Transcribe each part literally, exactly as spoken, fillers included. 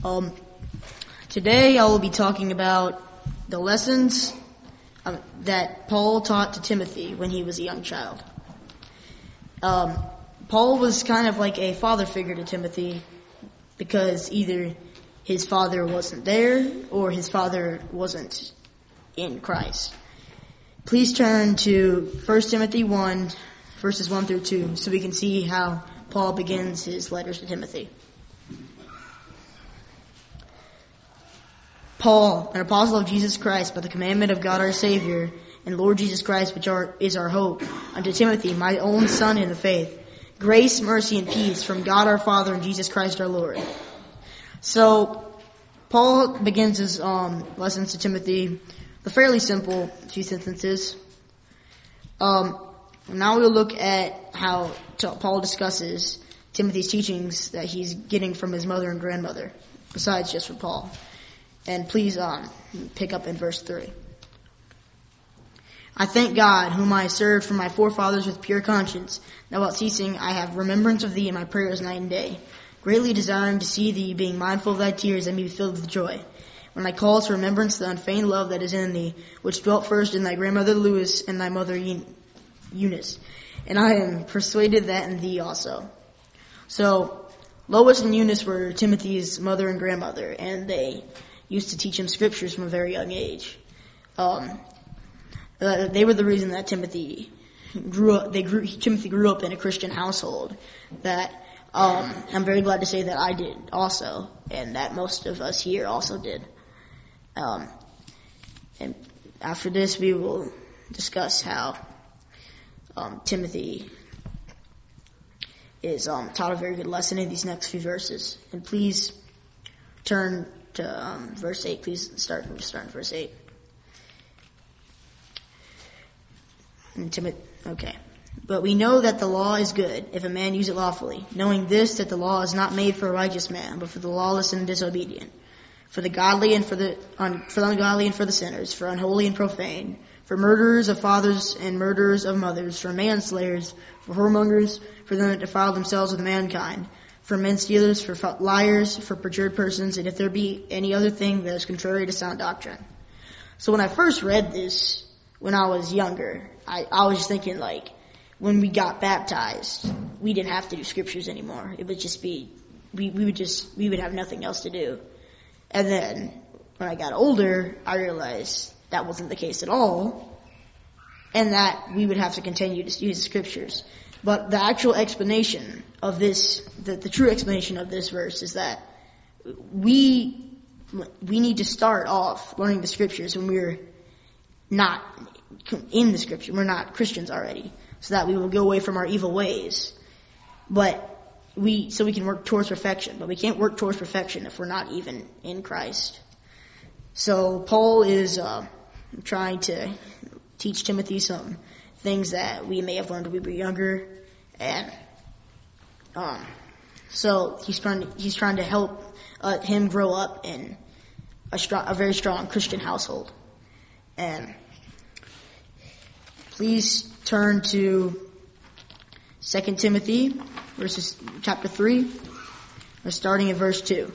Um, today I will be talking about the lessons um, that Paul taught to Timothy when he was a young child. Um, Paul was kind of like a father figure to Timothy because either his father wasn't there or his father wasn't in Christ. Please turn to First Timothy one, verses one through two, so we can see how Paul begins his letters to Timothy. Paul, an apostle of Jesus Christ, by the commandment of God our Savior, and Lord Jesus Christ, which are, is our hope, unto Timothy, my own son in the faith, grace, mercy, and peace from God our Father and Jesus Christ our Lord. So, Paul begins his um, lessons to Timothy, the fairly simple few sentences. Um, now we'll look at how t- Paul discusses Timothy's teachings that he's getting from his mother and grandmother, besides just from Paul. And please um, pick up in verse three. I thank God, whom I served from my forefathers with pure conscience, that without ceasing I have remembrance of thee in my prayers night and day, greatly desiring to see thee, being mindful of thy tears, and be filled with joy. When I call to remembrance the unfeigned love that is in thee, which dwelt first in thy grandmother Lois and thy mother Eunice. And I am persuaded that in thee also. So, Lois and Eunice were Timothy's mother and grandmother, and they used to teach him scriptures from a very young age. Um, uh, they were the reason that Timothy grew up. They grew. Timothy grew up in a Christian household. That um, I'm very glad to say that I did also, and that most of us here also did. Um, and after this, we will discuss how um, Timothy is um, taught a very good lesson in these next few verses. And please turn to um, verse eight. Please start. We'll start in verse eight. And Timothy, okay. But we know that the law is good if a man use it lawfully, knowing this, that the law is not made for a righteous man, but for the lawless and disobedient, for the godly and for the un, for the ungodly and for the sinners, for unholy and profane, for murderers of fathers and murderers of mothers, for manslayers, for whoremongers, for them that defile themselves with mankind, for men stealers, for liars, for perjured persons, and if there be any other thing that is contrary to sound doctrine. So when I first read this, when I was younger, I, I was just thinking like, when we got baptized, we didn't have to do scriptures anymore. It would just be, we, we would just, we would have nothing else to do. And then when I got older, I realized that wasn't the case at all, and that we would have to continue to use the scriptures. But the actual explanation of this, the, the true explanation of this verse is that we, we need to start off learning the scriptures when we're not in the scripture. We're not Christians already, so that we will go away from our evil ways. But we, so we can work towards perfection. But we can't work towards perfection if we're not even in Christ. So Paul is uh, trying to teach Timothy some things that we may have learned when we were younger, and um, so he's trying to, he's trying to help uh, him grow up in a strong, a very strong Christian household. And please turn to Second Timothy, verses chapter three. We're starting at verse two.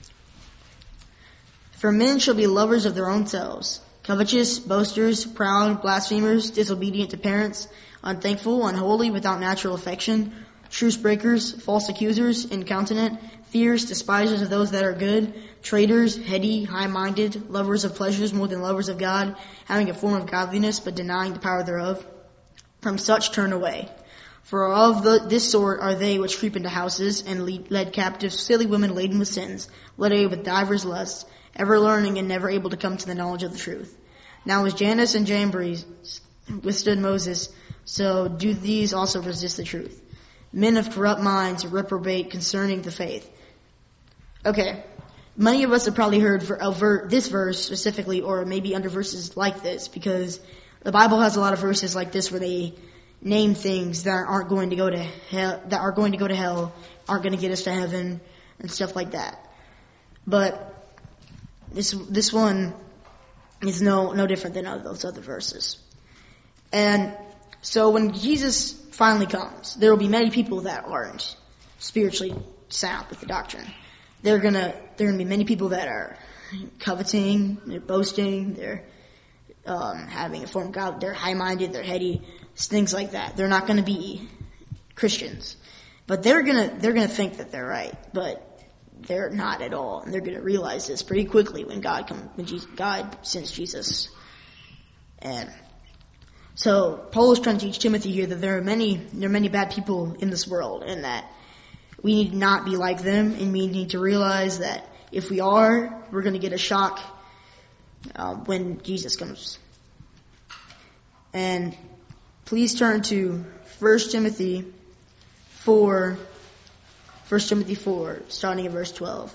For men shall be lovers of their own selves, covetous, boasters, proud, blasphemers, disobedient to parents, unthankful, unholy, without natural affection, truce breakers, false accusers, incontinent, fierce, despisers of those that are good, traitors, heady, high-minded, lovers of pleasures more than lovers of God, having a form of godliness but denying the power thereof. From such turn away. For of the, this sort are they which creep into houses and lead, led captive silly women laden with sins, led away with divers lusts, ever learning and never able to come to the knowledge of the truth. Now as Jannes and Jambres withstood Moses, so do these also resist the truth. Men of corrupt minds reprobate concerning the faith. Okay, many of us have probably heard for, uh, ver, this verse specifically, or maybe under verses like this, because the Bible has a lot of verses like this where they name things that aren't going to go to hell, that are going to go to hell, aren't going to get us to heaven, and stuff like that. But this this one is no no different than all those other verses. And so when Jesus finally comes, there will be many people that aren't spiritually sound with the doctrine. they're gonna there are gonna be many people that are coveting, they're boasting, they're um, having a form of God, they're high-minded, they're heady, things like that. They're not gonna be Christians, but they're gonna they're gonna think that they're right, but they're not at all, and they're gonna realize this pretty quickly when God comes when Jesus, God sends Jesus. And so Paul is trying to teach Timothy here that there are many there are many bad people in this world, and that we need to not be like them, and we need to realize that if we are, we're going to get a shock uh, when Jesus comes. And please turn to First Timothy four, First Timothy four, starting at verse twelve.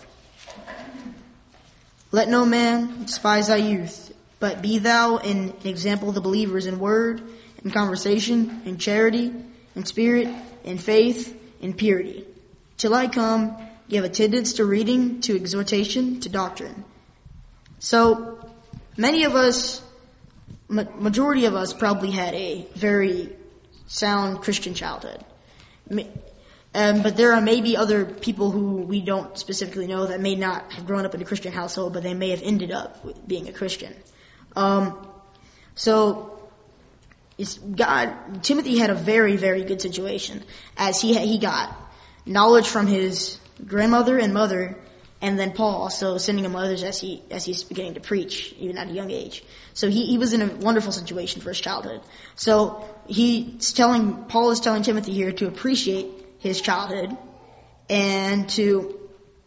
Let no man despise thy youth, but be thou an example of the believers in word, in conversation, in charity, in spirit, in faith, in purity. Till I come, give attendance to reading, to exhortation, to doctrine. So, many of us, ma- majority of us probably had a very sound Christian childhood. Um, but there are maybe other people who we don't specifically know that may not have grown up in a Christian household, but they may have ended up with being a Christian. Um, so, it's God, Timothy had a very, very good situation, as he he got knowledge from his grandmother and mother, and then Paul also sending him others as he as he's beginning to preach, even at a young age. So he, he was in a wonderful situation for his childhood. So he's telling Paul is telling Timothy here to appreciate his childhood and to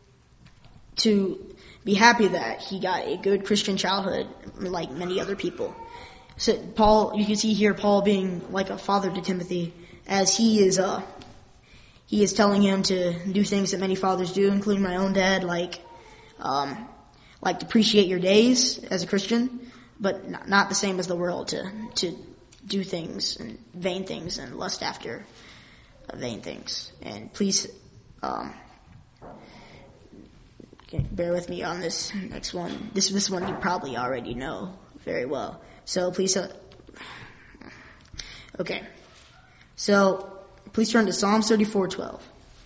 to be happy that he got a good Christian childhood like many other people. So Paul, you can see here Paul being like a father to Timothy, as he is uh He is telling him to do things that many fathers do, including my own dad, like, um, like to appreciate your days as a Christian, but not, not the same as the world to, to do things and vain things and lust after vain things. And please, um, okay, bear with me on this next one. This, this one you probably already know very well. So please, uh, okay. So, please turn to Psalms thirty-four twelve.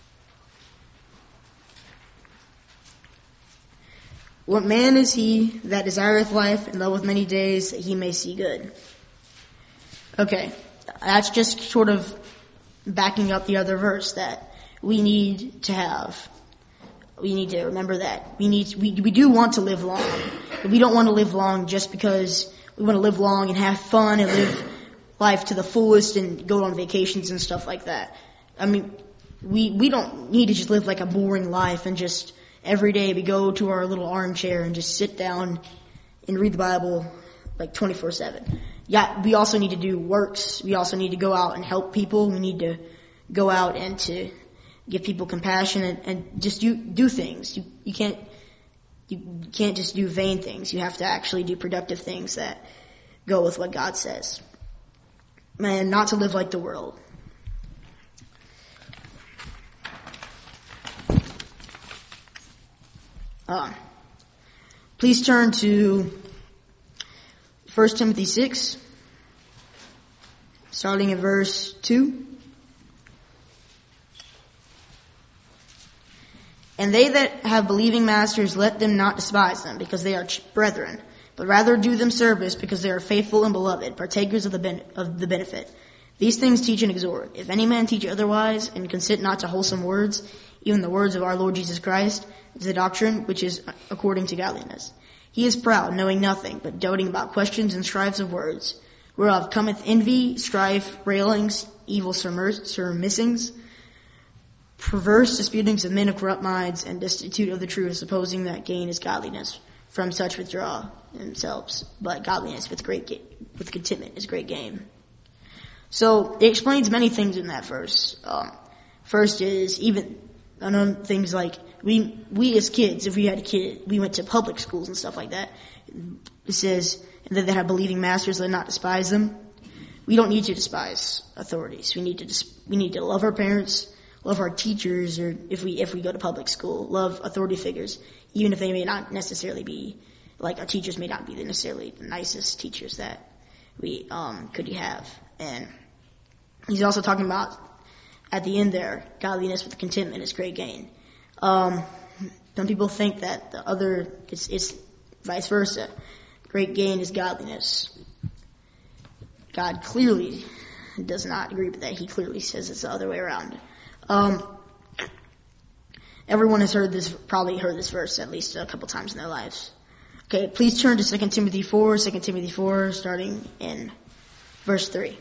What man is he that desireth life and loveth many days, that he may see good? Okay, that's just sort of backing up the other verse that we need to have. We need to remember that we need we we do want to live long, but we don't want to live long just because we want to live long and have fun and live life to the fullest and go on vacations and stuff like that. I mean, we we don't need to just live like a boring life and just every day we go to our little armchair and just sit down and read the Bible like twenty-four seven. Yeah, we also need to do works. We also need to go out and help people. We need to go out and to give people compassion and, and just do do things. You you can't you can't just do vain things. You have to actually do productive things that go with what God says. Man, not to live like the world. Uh, please turn to First Timothy six, starting at verse two. And they that have believing masters, let them not despise them, because they are brethren, but rather do them service, because they are faithful and beloved, partakers of the ben- of the benefit. These things teach and exhort. If any man teach otherwise, and consent not to wholesome words, even the words of our Lord Jesus Christ, is the doctrine which is according to godliness. He is proud, knowing nothing, but doting about questions and strifes of words, whereof cometh envy, strife, railings, evil surmisings, perverse disputings of men of corrupt minds, and destitute of the truth, supposing that gain is godliness. From such withdraw themselves, but godliness with great ga- with contentment is great gain. So it explains many things in that verse. Um, first is even unknown things like we we as kids, if we had a kid, we went to public schools and stuff like that. It says, and that they have believing masters, let not despise them. We don't need to despise authorities. We need to dis- we need to love our parents, love our teachers, or if we if we go to public school, love authority figures, even if they may not necessarily be, like our teachers may not be the necessarily the nicest teachers that we um could have. And he's also talking about at the end there, godliness with contentment is great gain. Um, Some people think that the other, it's, it's vice versa. Great gain is godliness. God clearly does not agree with that. He clearly says it's the other way around. Um, everyone has heard this, probably heard this verse at least a couple times in their lives. Okay, please turn to Second Timothy four, Second Timothy four, starting in verse three.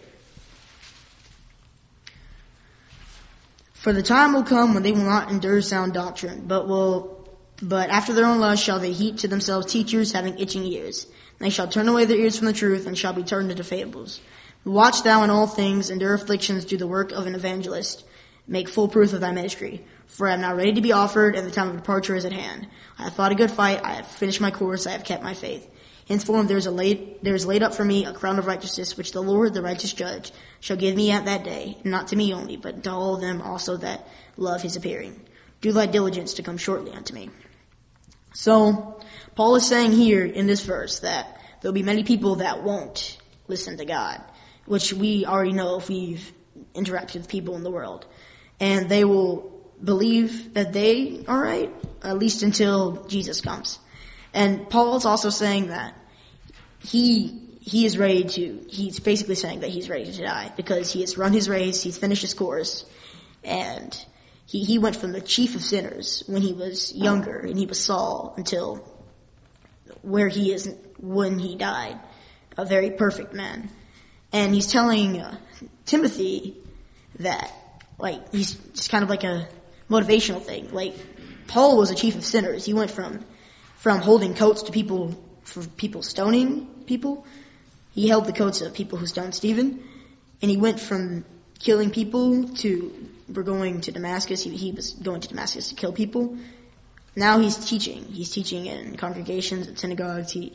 For the time will come when they will not endure sound doctrine, but will, but after their own lust shall they heap to themselves teachers having itching ears. And they shall turn away their ears from the truth and shall be turned into fables. Watch thou in all things, endure afflictions, do the work of an evangelist, make full proof of thy ministry. For I am now ready to be offered, and the time of departure is at hand. I have fought a good fight, I have finished my course, I have kept my faith. Henceforth there is a laid, there is laid up for me a crown of righteousness, which the Lord, the righteous judge, shall give me at that day, and not to me only, but to all of them also that love his appearing. Do thy diligence to come shortly unto me. So, Paul is saying here in this verse that there'll be many people that won't listen to God, which we already know if we've interacted with people in the world. And they will believe that they are right, at least until Jesus comes. And Paul is also saying that he he is ready to, he's basically saying that he's ready to die because he has run his race, he's finished his course, and he, he went from the chief of sinners when he was younger and he was Saul until where he is when he died, a very perfect man. And he's telling uh, Timothy that, like, he's just kind of like a motivational thing. Like, Paul was a chief of sinners. He went from from holding coats to people, for people stoning people. He held the coats of people who stoned Stephen. And he went from killing people to, we're going to Damascus. He, he was going to Damascus to kill people. Now he's teaching. He's teaching in congregations, at synagogues. He,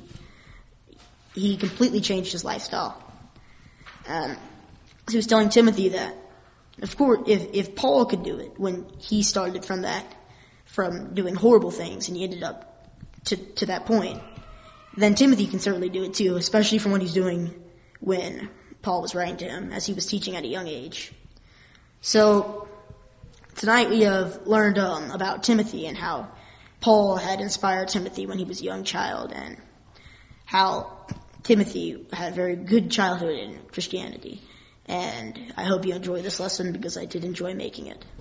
he completely changed his lifestyle. Um, so he was telling Timothy that, of course, if, if Paul could do it when he started from that, from doing horrible things and he ended up to, to that point, then Timothy can certainly do it too, especially from what he's doing when Paul was writing to him, as he was teaching at a young age. So, tonight we have learned um, about Timothy and how Paul had inspired Timothy when he was a young child, and how Timothy had a very good childhood in Christianity. And I hope you enjoy this lesson because I did enjoy making it.